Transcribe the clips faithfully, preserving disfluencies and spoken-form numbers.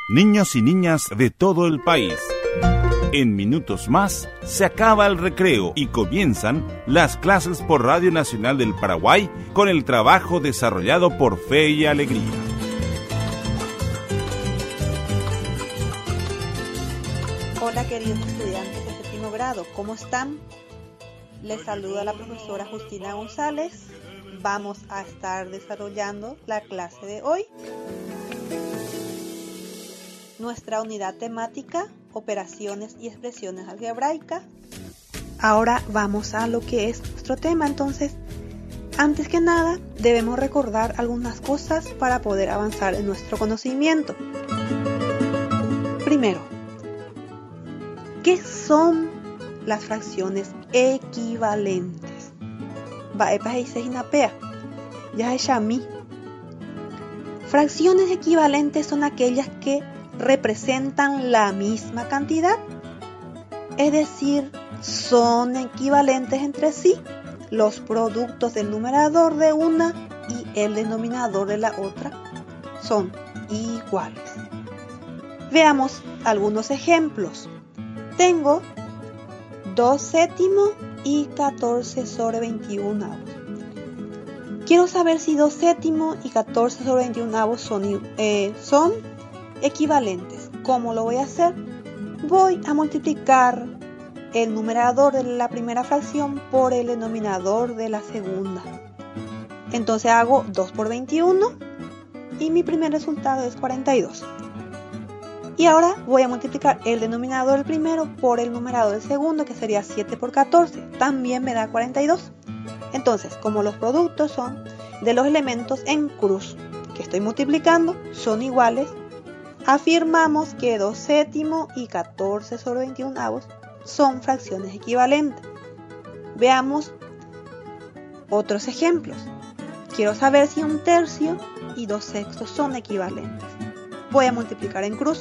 Niños y niñas de todo el país. En minutos más se acaba el recreo y comienzan las clases por Radio Nacional del Paraguay con el trabajo desarrollado por Fe y Alegría. Hola queridos estudiantes de séptimo grado, ¿cómo están? Les saluda la profesora Justina González. Vamos a estar desarrollando la clase de hoy. Nuestra unidad temática, operaciones y expresiones algebraicas. Ahora vamos a lo que es nuestro tema. Entonces, antes que nada, debemos recordar algunas cosas para poder avanzar en nuestro conocimiento. Primero, ¿qué son las fracciones equivalentes? Va, epa, hice inapea. Ya es a mí. Fracciones equivalentes son aquellas que representan la misma cantidad, es decir, son equivalentes entre sí los productos del numerador de una y el denominador de la otra son iguales. Veamos algunos ejemplos. Tengo dos séptimos y catorce sobre veintiuno. Quiero saber si dos séptimos y catorce sobre veintiuno son, eh, son equivalentes. ¿Cómo lo voy a hacer? Voy a multiplicar el numerador de la primera fracción por el denominador de la segunda. Entonces hago dos por veintiuno y mi primer resultado es cuarenta y dos. Y ahora voy a multiplicar el denominador del primero por el numerador del segundo, que sería siete por catorce. También me da cuarenta y dos. Entonces, como los productos son de los elementos en cruz que estoy multiplicando, son iguales, afirmamos que dos séptimos y catorce sobre veintiuno son fracciones equivalentes. Veamos otros ejemplos. Quiero saber si un tercio y dos sextos son equivalentes. Voy a multiplicar en cruz.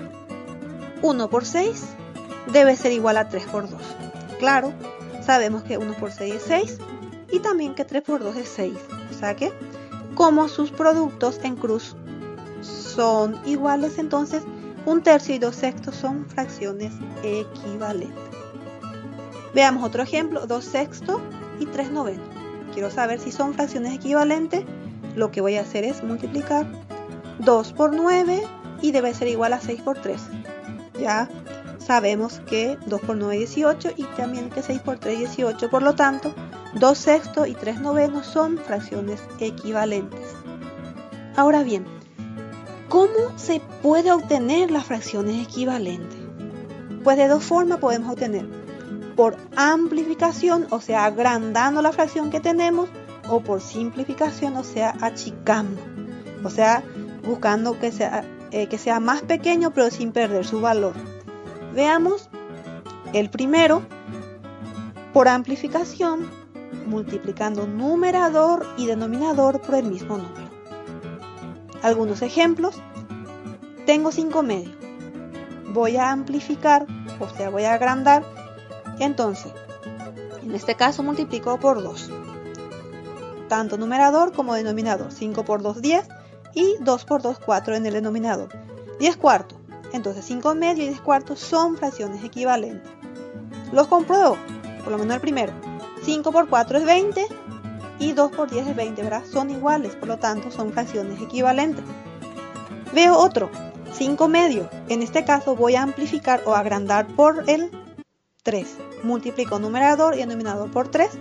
uno por seis debe ser igual a tres por dos. Claro, sabemos que uno por seis es seis y también que tres por dos es seis. O sea que, como sus productos en cruz son iguales, entonces un tercio y dos sextos son fracciones equivalentes. Veamos otro ejemplo, dos sextos y tres novenos. Quiero saber si son fracciones equivalentes. Lo que voy a hacer es multiplicar dos por nueve y debe ser igual a seis por tres. Ya sabemos que dos por nueve es dieciocho y también que seis por tres es dieciocho. Por lo tanto, dos sextos y tres novenos son fracciones equivalentes. Ahora bien, ¿cómo se puede obtener las fracciones equivalentes? Pues de dos formas podemos obtener. Por amplificación, o sea, agrandando la fracción que tenemos, o por simplificación, o sea, achicando. O sea, buscando que sea, eh, que sea más pequeño pero sin perder su valor. Veamos el primero. Por amplificación, multiplicando numerador y denominador por el mismo número. Algunos ejemplos. Tengo cinco medios. Voy a amplificar, o sea, voy a agrandar. Entonces, en este caso multiplico por dos. Tanto numerador como denominador. cinco por dos, diez. Y dos por dos, cuatro en el denominador. diez cuartos. Entonces, cinco medios y diez cuartos son fracciones equivalentes. Los compruebo. Por lo menos el primero. cinco por cuatro es veinte. Y dos por diez es veinte, ¿verdad? Son iguales, por lo tanto son fracciones equivalentes. Veo otro, cinco medios. En este caso voy a amplificar o agrandar por el tres. Multiplico numerador y denominador por tres.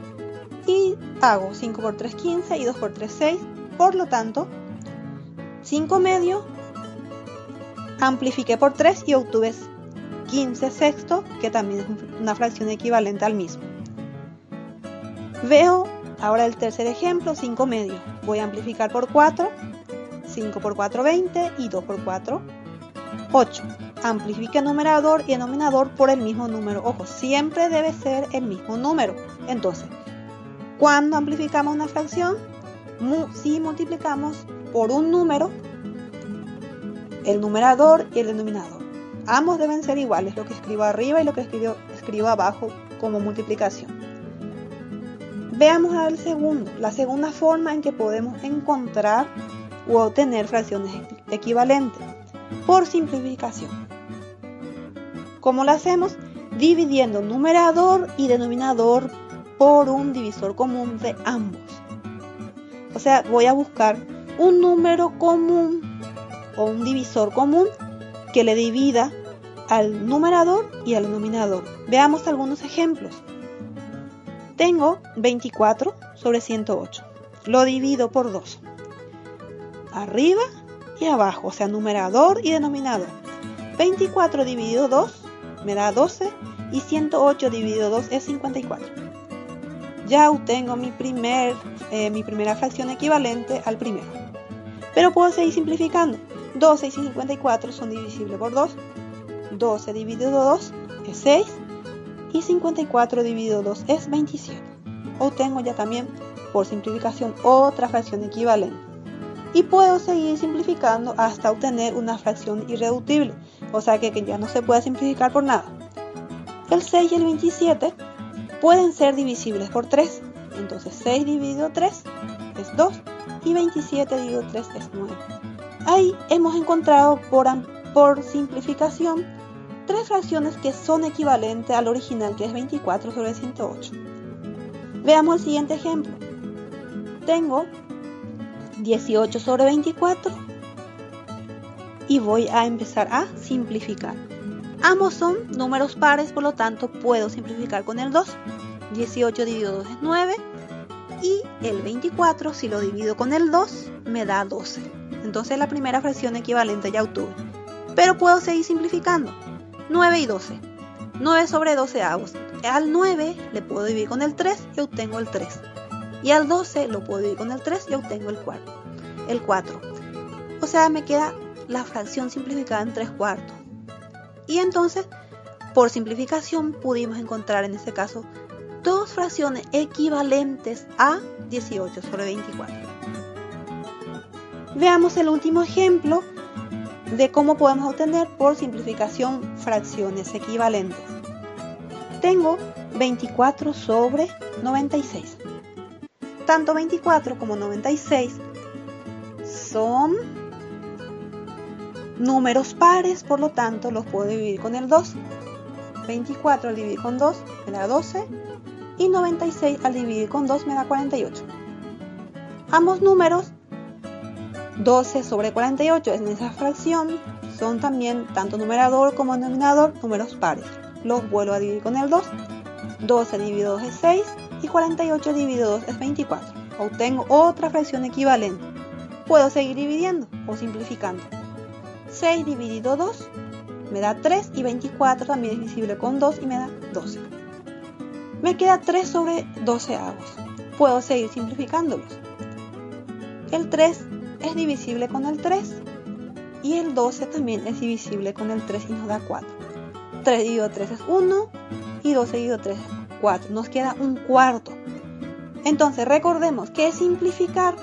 Y hago cinco por tres, quince y dos por tres, seis. Por lo tanto, cinco medios, amplifiqué por tres y obtuve quince sextos, que también es una fracción equivalente al mismo. Veo ahora el tercer ejemplo, cinco medios. Voy a amplificar por cuatro, cinco por cuatro, veinte y dos por cuatro, ocho. Amplifique numerador y denominador por el mismo número. Ojo, siempre debe ser el mismo número. Entonces, cuando amplificamos una fracción, si multiplicamos por un número, el numerador y el denominador. Ambos deben ser iguales, lo que escribo arriba y lo que escribo, escribo abajo como multiplicación. Veamos al segundo, la segunda forma en que podemos encontrar u obtener fracciones equivalentes. por simplificación. ¿Cómo lo hacemos? Dividiendo numerador y denominador por un divisor común de ambos. O sea, voy a buscar un número común o un divisor común que le divida al numerador y al denominador. Veamos algunos ejemplos. Tengo veinticuatro sobre ciento ocho. Lo divido por dos. Arriba y abajo, o sea, numerador y denominador. veinticuatro dividido dos me da doce y ciento ocho dividido dos es cincuenta y cuatro. Ya obtengo mi, primer, eh, mi primera fracción equivalente al primero. Pero puedo seguir simplificando. doce y cincuenta y cuatro son divisibles por dos. doce dividido dos es seis y cincuenta y cuatro dividido dos es veintisiete. Obtengo ya también, por simplificación, otra fracción equivalente. Y puedo seguir simplificando hasta obtener una fracción irreductible, o sea que, que ya no se puede simplificar por nada. El seis y el veintisiete pueden ser divisibles por tres. Entonces seis dividido tres es dos y veintisiete dividido tres es nueve. Ahí hemos encontrado por, por simplificación tres fracciones que son equivalentes al original, que es veinticuatro sobre ciento ocho. Veamos el siguiente ejemplo. Tengo dieciocho sobre veinticuatro y voy a empezar a simplificar. Ambos son números pares, por lo tanto puedo simplificar con el dos. dieciocho dividido dos es nueve y el veinticuatro, si lo divido con el dos, me da doce. Entonces la primera fracción equivalente ya obtuve. Pero puedo seguir simplificando. nueve y doce. nueve sobre doce avos. Al nueve le puedo dividir con el tres y obtengo el tres. Y al doce lo puedo dividir con el tres y obtengo el cuatro. El cuatro. O sea, me queda la fracción simplificada en tres cuartos. Y entonces, por simplificación, pudimos encontrar en este caso dos fracciones equivalentes a dieciocho sobre veinticuatro. Veamos el último ejemplo de cómo podemos obtener por simplificación fracciones equivalentes. Tengo veinticuatro sobre noventa y seis. Tanto veinticuatro como noventa y seis son números pares, por lo tanto los puedo dividir con el dos. veinticuatro al dividir con dos me da doce y noventa y seis al dividir con dos me da cuarenta y ocho. Ambos números, doce sobre cuarenta y ocho en esa fracción, son también tanto numerador como denominador números pares. Los vuelvo a dividir con el dos. doce dividido dos es seis y cuarenta y ocho dividido dos es veinticuatro. Obtengo otra fracción equivalente. Puedo seguir dividiendo o simplificando. seis dividido dos me da tres y veinticuatro también es divisible con dos y me da doce. Me queda tres sobre doce avos. Puedo seguir simplificándolos. El tres es divisible con el tres y el doce también es divisible con el tres y nos da cuatro. tres dividido tres es uno y doce dividido tres es cuatro. Nos queda un cuarto. Entonces recordemos que es simplificar.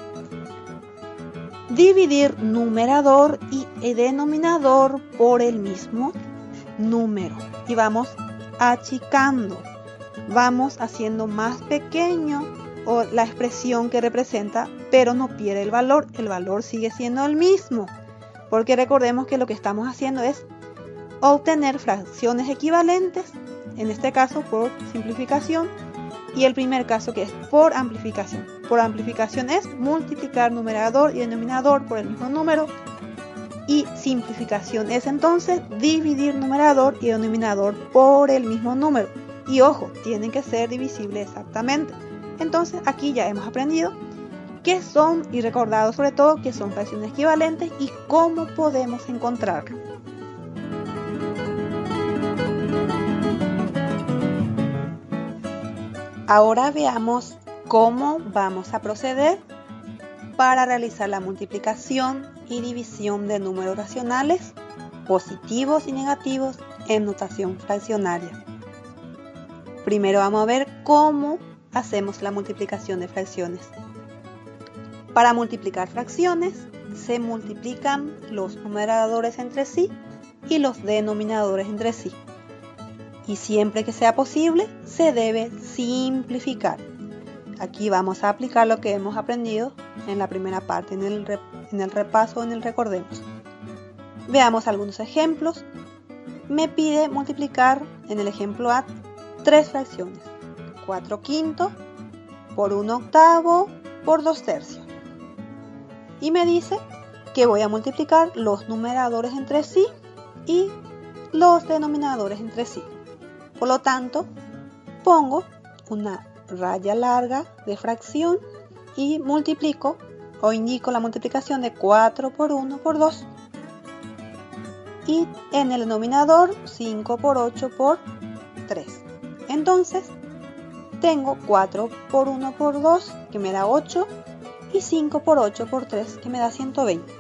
Dividir numerador y denominador por el mismo número. Y vamos achicando. Vamos haciendo más pequeño o la expresión que representa, pero no pierde el valor. El valor sigue siendo el mismo. Porque recordemos que lo que estamos haciendo es obtener fracciones equivalentes, en este caso por simplificación, y el primer caso que es por amplificación. Por amplificación es multiplicar numerador y denominador por el mismo número, y simplificación es entonces dividir numerador y denominador por el mismo número. Y ojo, tienen que ser divisibles exactamente. Entonces aquí ya hemos aprendido qué son y recordado sobre todo qué son fracciones equivalentes y cómo podemos encontrarlo. Ahora veamos cómo vamos a proceder para realizar la multiplicación y división de números racionales positivos y negativos en notación fraccionaria. Primero vamos a ver cómo hacemos la multiplicación de fracciones. Para multiplicar fracciones se multiplican los numeradores entre sí y los denominadores entre sí. Y siempre que sea posible, se debe simplificar. Aquí vamos a aplicar lo que hemos aprendido en la primera parte, en el, rep en el repaso, en el recordemos. Veamos algunos ejemplos. Me pide multiplicar en el ejemplo A tres fracciones. cuatro quintos por un octavo por dos tercios. Y me dice que voy a multiplicar los numeradores entre sí y los denominadores entre sí. Por lo tanto, pongo una raya larga de fracción y multiplico o indico la multiplicación de cuatro por uno por dos. Y en el denominador cinco por ocho por tres. Entonces, tengo cuatro por uno por dos, que me da ocho, y cinco por ocho por tres, que me da ciento veinte.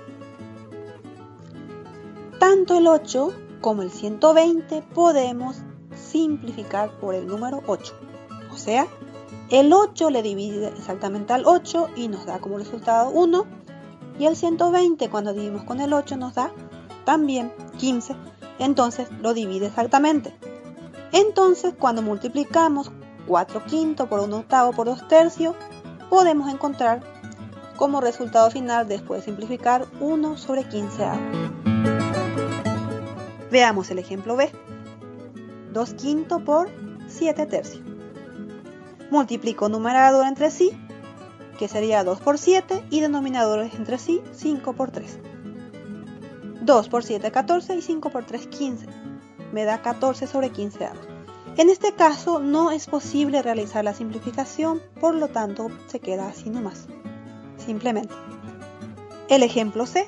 Tanto el ocho como el ciento veinte podemos simplificar por el número ocho. O sea, el ocho le divide exactamente al ocho y nos da como resultado uno. Y el ciento veinte cuando dividimos con el ocho nos da también quince. Entonces lo divide exactamente. Entonces cuando multiplicamos cuatro quintos por un octavo por dos tercios, podemos encontrar como resultado final, después de simplificar, uno sobre quince. Veamos el ejemplo B. dos quintos por siete tercios. Multiplico numerador entre sí, que sería dos por siete, y denominadores entre sí, cinco por tres. dos por siete, catorce, y cinco por tres, quince. Me da catorce sobre quince. En este caso no es posible realizar la simplificación, por lo tanto se queda así nomás. Simplemente. El ejemplo C.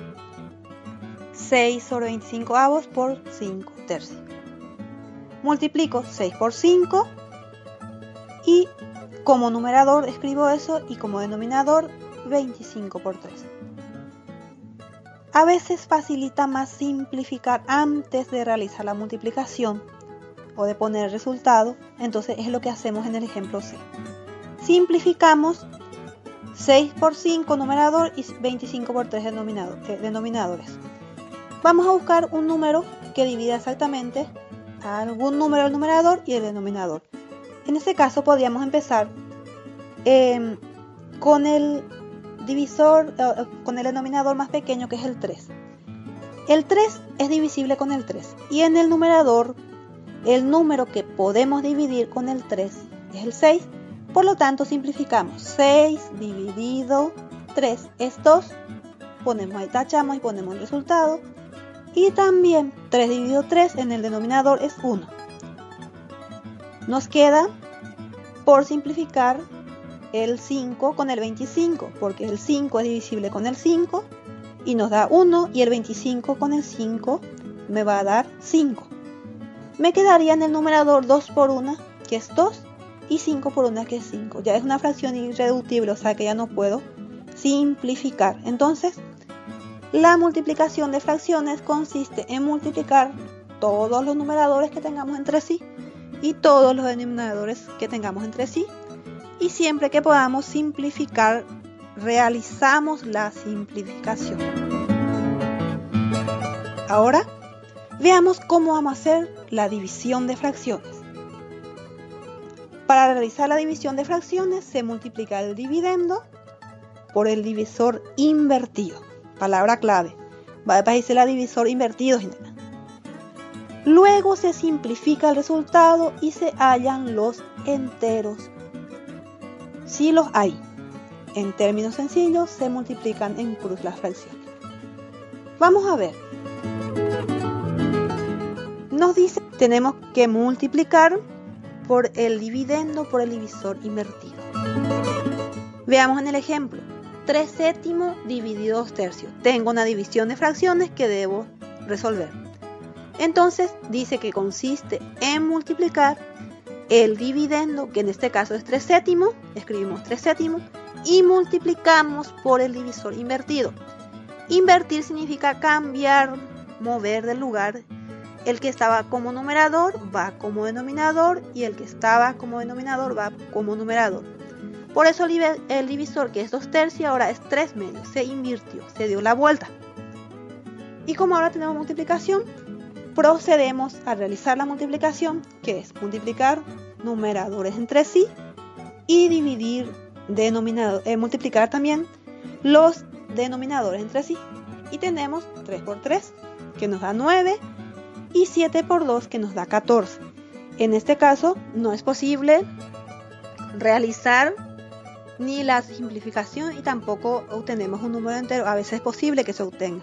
seis sobre veinticinco avos por cinco tercios. Multiplico seis por cinco y como numerador escribo eso y como denominador veinticinco por tres. A veces facilita más simplificar antes de realizar la multiplicación o de poner el resultado, entonces es lo que hacemos en el ejemplo C. Simplificamos seis por cinco numerador y veinticinco por tres denominador, eh, denominadores. Vamos a buscar un número que divida exactamente a algún número el numerador y el denominador. En este caso podríamos empezar eh, con el divisor, eh, con el denominador más pequeño, que es el tres. El tres es divisible con el tres y en el numerador el número que podemos dividir con el tres es el seis. Por lo tanto simplificamos seis dividido tres es dos, ponemos ahí, tachamos y ponemos el resultado. Y también tres dividido tres en el denominador es uno. Nos queda por simplificar el cinco con el veinticinco, porque el cinco es divisible con el cinco y nos da uno, y el veinticinco con el cinco me va a dar cinco. Me quedaría en el numerador dos por uno, que es dos, y cinco por uno, que es cinco. Ya es una fracción irreductible, o sea que ya no puedo simplificar. Entonces, la multiplicación de fracciones consiste en multiplicar todos los numeradores que tengamos entre sí y todos los denominadores que tengamos entre sí, y siempre que podamos simplificar, realizamos la simplificación. Ahora, veamos cómo vamos a hacer la división de fracciones. Para realizar la división de fracciones se multiplica el dividendo por el divisor invertido. Palabra clave. Va a aparecer el divisor invertido. Luego se simplifica el resultado y se hallan los enteros, si los hay. En términos sencillos, se multiplican en cruz las fracciones. Vamos a ver. Nos dice que tenemos que multiplicar por el dividendo por el divisor invertido. Veamos en el ejemplo. tres séptimos dividido dos tercios. Tengo una división de fracciones que debo resolver. Entonces dice que consiste en multiplicar el dividendo, que en este caso es tres séptimos, escribimos tres séptimos, y multiplicamos por el divisor invertido. Invertir significa cambiar, mover del lugar. El que estaba como numerador va como denominador y el que estaba como denominador va como numerador. Por eso el divisor, que es dos tercios, ahora es tres medios. Se invirtió, se dio la vuelta. Y como ahora tenemos multiplicación, procedemos a realizar la multiplicación, que es multiplicar numeradores entre sí y dividir denominador, eh, multiplicar también los denominadores entre sí. y tenemos tres por tres, que nos da nueve, y siete por dos, que nos da catorce. En este caso no es posible realizar ni la simplificación y tampoco obtenemos un número entero. A veces es posible que se obtenga.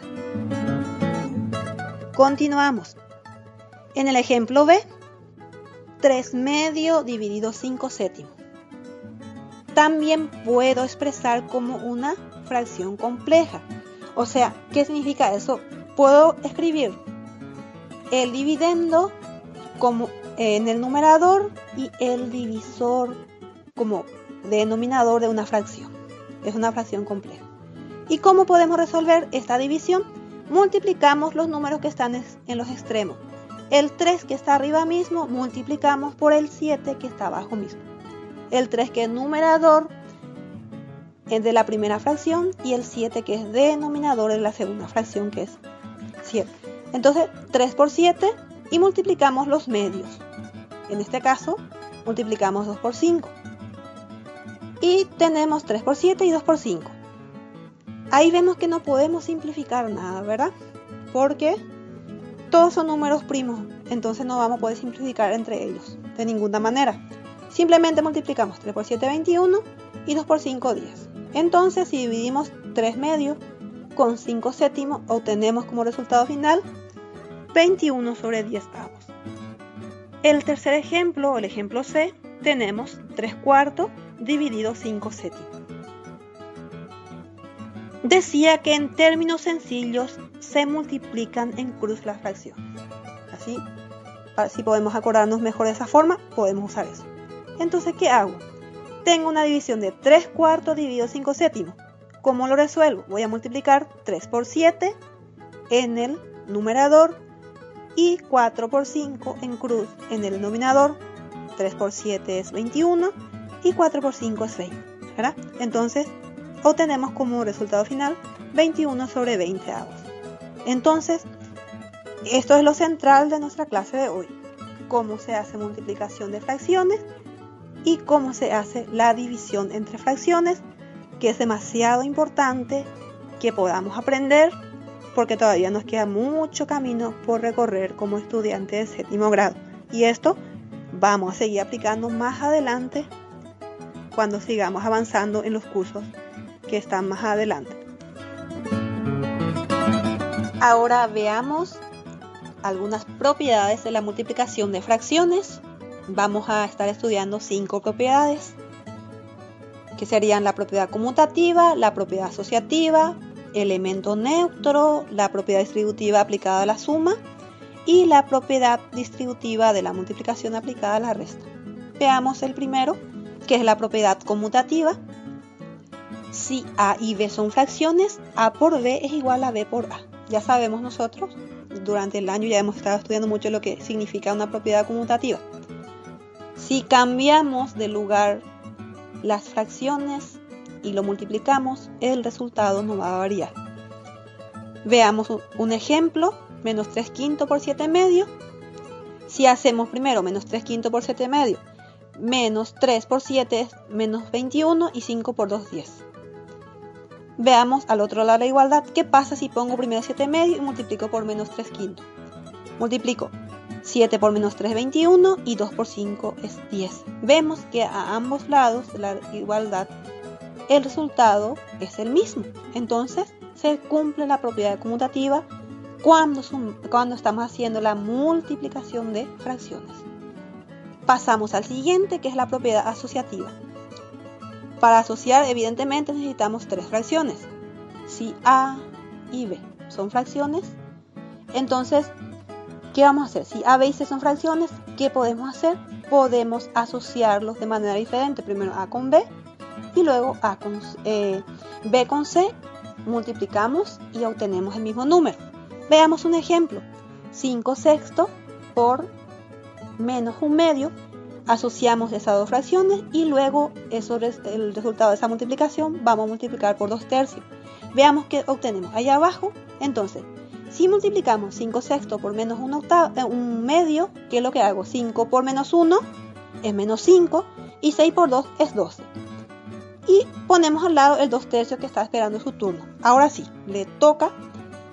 Continuamos. En el ejemplo B, tres medio dividido cinco séptimos. También puedo expresar como una fracción compleja. O sea, ¿qué significa eso? Puedo escribir el dividendo como en el numerador y el divisor como denominador de una fracción. Es una fracción compleja. ¿Y cómo podemos resolver esta división? Multiplicamos los números que están en los extremos. El tres que está arriba mismo multiplicamos por el siete que está abajo mismo. El tres que es numerador es de la primera fracción y el siete que es denominador de la segunda fracción, que es siete. Entonces tres por siete y multiplicamos los medios. En este caso multiplicamos dos por cinco. Y tenemos tres por siete y dos por cinco. Ahí vemos que no podemos simplificar nada, ¿verdad? Porque todos son números primos, entonces no vamos a poder simplificar entre ellos de ninguna manera. Simplemente multiplicamos tres por siete, veintiuno y dos por cinco, diez. Entonces, si dividimos tres medios con cinco séptimos, obtenemos como resultado final veintiuno sobre diez avos. El tercer ejemplo, el ejemplo C, tenemos tres cuartos dividido cinco séptimos. Decía que en términos sencillos se multiplican en cruz las fracciones. Así, si podemos acordarnos mejor de esa forma, podemos usar eso. Entonces, ¿qué hago? Tengo una división de tres cuartos dividido cinco séptimos. ¿Cómo lo resuelvo? Voy a multiplicar tres por siete en el numerador y cuatro por cinco en cruz en el denominador. tres por siete es veintiuno y cuatro por cinco es veinte, ¿verdad? Entonces, obtenemos como resultado final veintiuno sobre veinte avos. Entonces, esto es lo central de nuestra clase de hoy. Cómo se hace multiplicación de fracciones y cómo se hace la división entre fracciones, que es demasiado importante que podamos aprender porque todavía nos queda mucho camino por recorrer como estudiantes de séptimo grado. Y esto vamos a seguir aplicando más adelante cuando sigamos avanzando en los cursos que están más adelante. Ahora veamos algunas propiedades de la multiplicación de fracciones. Vamos a estar estudiando cinco propiedades, que serían la propiedad conmutativa, la propiedad asociativa, elemento neutro, la propiedad distributiva aplicada a la suma y la propiedad distributiva de la multiplicación aplicada a la resta. Veamos el primero, que es la propiedad conmutativa. Si A y B son fracciones, A por B es igual a B por A. Ya sabemos nosotros, durante el año ya hemos estado estudiando mucho lo que significa una propiedad conmutativa. Si cambiamos de lugar las fracciones y lo multiplicamos, el resultado no va a variar. Veamos un ejemplo, menos tres quintos por siete medio. Si hacemos primero menos tres quintos por siete medio, menos tres por siete es menos veintiuno y cinco por dos, diez. Veamos al otro lado la igualdad. ¿Qué pasa si pongo primero siete medio y multiplico por menos tres quintos? Multiplico siete por menos tres, veintiuno y dos por cinco es diez. Vemos que a ambos lados de la igualdad el resultado es el mismo. Entonces se cumple la propiedad conmutativa cuando, cuando estamos haciendo la multiplicación de fracciones. Pasamos al siguiente, que es la propiedad asociativa. Para asociar, evidentemente, necesitamos tres fracciones. Si A y B son fracciones, entonces, ¿qué vamos a hacer? Si A, B y C son fracciones, ¿qué podemos hacer? Podemos asociarlos de manera diferente. Primero A con B y luego A con, eh, B con C. Multiplicamos y obtenemos el mismo número. Veamos un ejemplo. cinco sextos por menos un medio. Asociamos esas dos fracciones y luego eso, el resultado de esa multiplicación vamos a multiplicar por dos tercios. Veamos qué obtenemos allá abajo. Entonces, si multiplicamos cinco sextos por menos un, octavo, eh, un medio, ¿qué es lo que hago? cinco por menos uno es menos cinco y seis por dos es doce. Y ponemos al lado el dos tercios que está esperando su turno. Ahora sí, le toca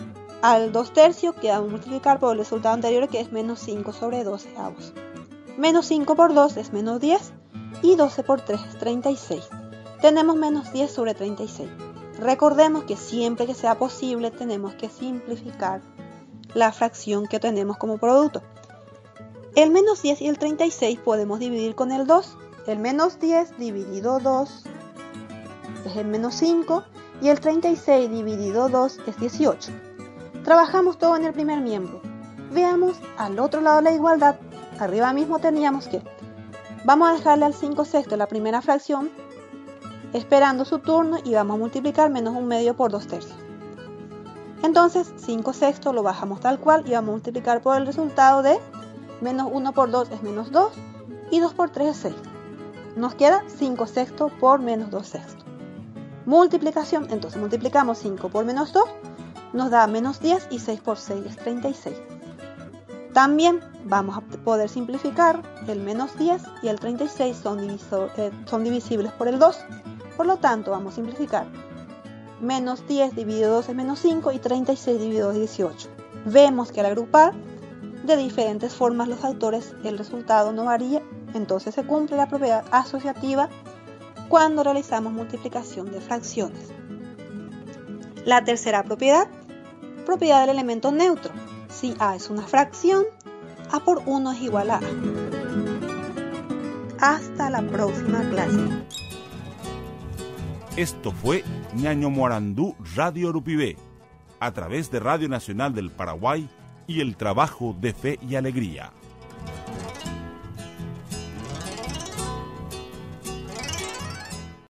al dos tercios, que vamos a multiplicar por el resultado anterior, que es menos cinco sobre doce avos. Menos cinco por dos es menos diez y doce por tres es treinta y seis. Tenemos menos diez sobre treinta y seis. Recordemos que siempre que sea posible tenemos que simplificar la fracción que tenemos como producto. El menos diez y el treinta y seis podemos dividir con el dos. El menos diez dividido dos es el menos cinco y el treinta y seis dividido dos es dieciocho. Trabajamos todo en el primer miembro. Veamos al otro lado de la igualdad. Arriba mismo teníamos que vamos a dejarle al cinco sextos la primera fracción esperando su turno y vamos a multiplicar menos un medio por dos tercios. Entonces cinco sextos lo bajamos tal cual y vamos a multiplicar por el resultado de menos uno por dos es menos dos y dos por tres es seis. Nos queda cinco sextos por menos dos sextos. Multiplicación, entonces multiplicamos cinco por menos dos, nos da menos diez y seis por seis es treinta y seis. También vamos a poder simplificar el menos diez y el treinta y seis son, divisor, eh, son divisibles por el dos. Por lo tanto, vamos a simplificar. Menos diez dividido dos es menos cinco y treinta y seis dividido dos es dieciocho. Vemos que al agrupar de diferentes formas los autores, el resultado no varía, entonces se cumple la propiedad asociativa cuando realizamos multiplicación de fracciones. La tercera propiedad, propiedad del elemento neutro. Si A es una fracción, A por uno es igual a A. Hasta la próxima clase. Esto fue Ñaño Morandú Radio Urupibé, a través de Radio Nacional del Paraguay y el trabajo de Fe y Alegría.